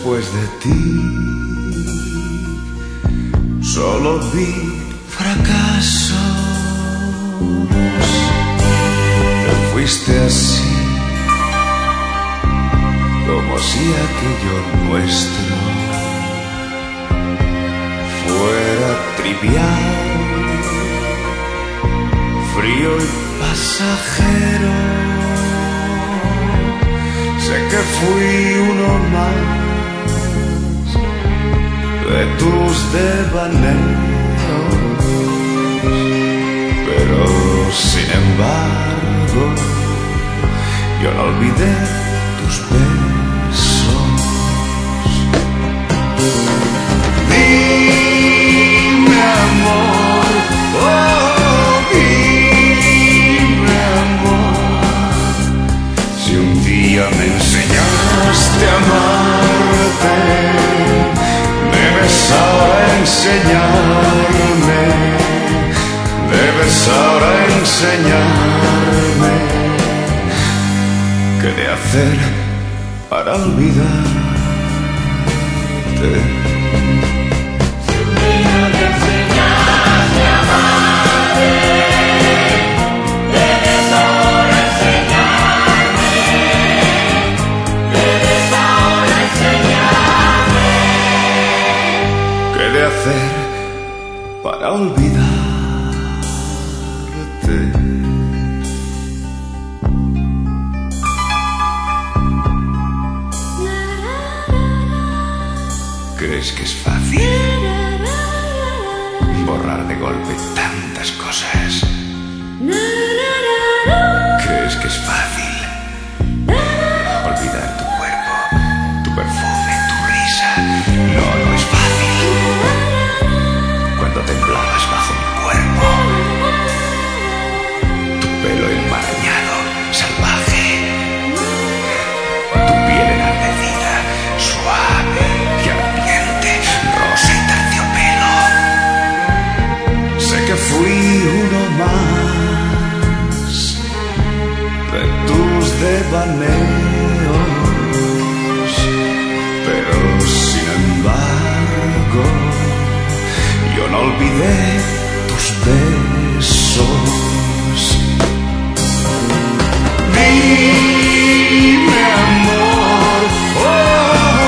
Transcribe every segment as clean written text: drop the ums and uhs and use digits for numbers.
Después de ti solo vi fracasos. Te fuiste así, como si aquello nuestro fuera trivial, frío y pasajero. Sé que fui uno más de tus devaneos, pero sin embargo yo no olvidé tus besos. Dime amor, oh dime amor, si un día me enseñaste a amarte, debes ahora enseñarme, debes ahora enseñarme qué de hacer para olvidarte. Si un día me enseñaste a amarte, debes ahora enseñarme, debes ahora enseñarme ¿Qué de hacer para olvidarte? ¿Crees que es fácil borrar de golpe tantas cosas? ¿Crees que es fácil olvidar tu cuerpo, tu perfume, tu risa? No, no es fácil. Cuando temblabas bajo mi cuerpo, tu pelo enmarañado, salvaje, tu piel enardecida, suave y ardiente, rosa y terciopelo. Sé que fui uno más de tus devaneos, pero sin embargo yo no olvidé tus besos. Dime amor, oh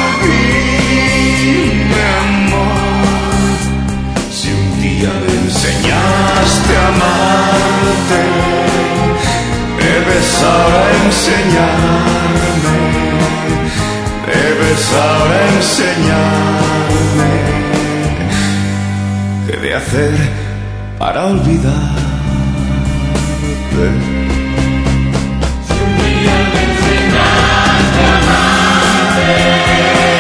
dime amor, si un día me enseñaste a amarte, debes ahora enseñarme, debes ahora enseñarme qué de hacer para olvidarte. Si un día me enseñaste a amarte,